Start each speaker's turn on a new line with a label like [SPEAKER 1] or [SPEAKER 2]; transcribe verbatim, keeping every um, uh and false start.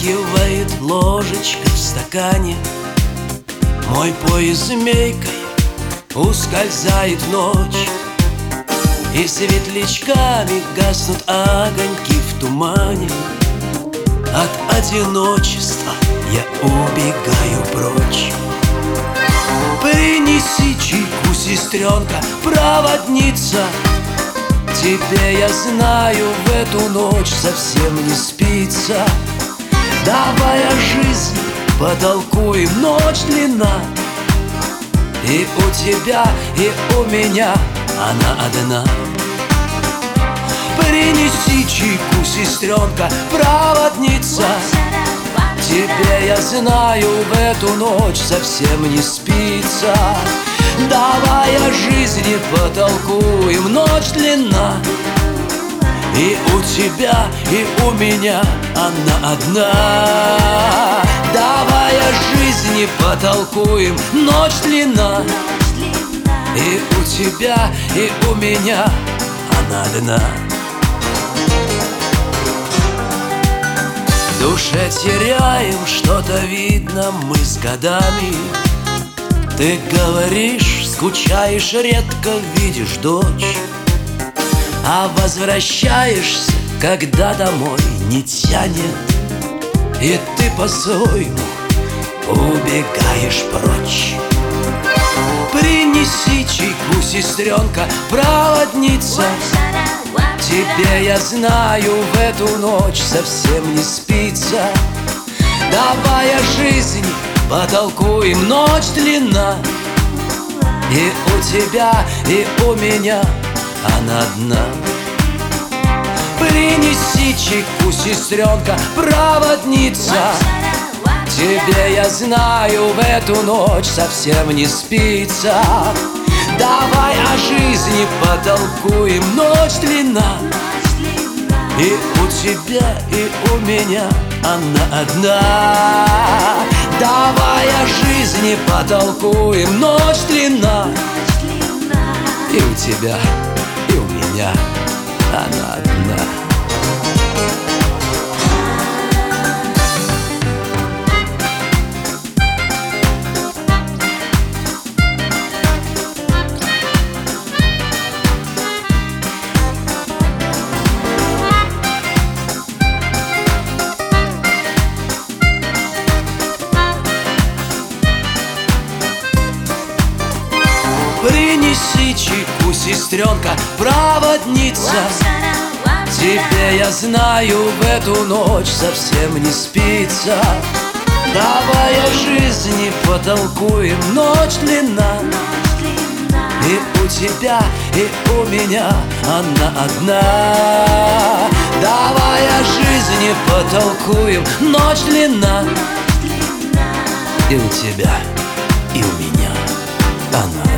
[SPEAKER 1] Позвякивает ложечка в стакане, мой поезд змейкой ускользает в ночь, и светлячками гаснут огоньки в тумане. От одиночества я убегаю прочь. Принеси чайку, сестренка, проводница. Тебе, я знаю, в эту ночь совсем не спится. Давай о жизни потолкуем, ночь длинна, и у тебя, и у меня она одна. Принеси чайку, сестренка, проводница. Тебе, я знаю, в эту ночь совсем не спится. Давай о жизни потолкуем, ночь длинна, и у тебя, и у меня она одна. Давай о жизни потолкуем, ночь длинна, и у тебя, и у меня она одна. В душе теряем что-то, видно, мы с годами. Ты говоришь, скучаешь, редко видишь дочь, а возвращаешься, когда домой не тянет, и ты по-своему убегаешь прочь. Принеси чайку, сестренка, проводница. Тебе, я знаю, в эту ночь совсем не спится. Давай о жизни потолкуем, ночь длинна, и у тебя, и у меня она одна. Принеси чайку, сестренка, проводница. Тебе, я знаю, в эту ночь совсем не спится. Давай о жизни потолкуем, ночь длинна, и у тебя, и у меня она одна. Давай о жизни потолкуем, ночь длинна, и у тебя, и у меня она одна. Принеси чайку, сестренка, проводница. Тебе, я знаю, в эту ночь совсем не спится. Давай о жизни потолкуем, ночь длинна, и у тебя, и у меня она одна. Давай о жизни потолкуем, ночь длинна, и у тебя, и у меня она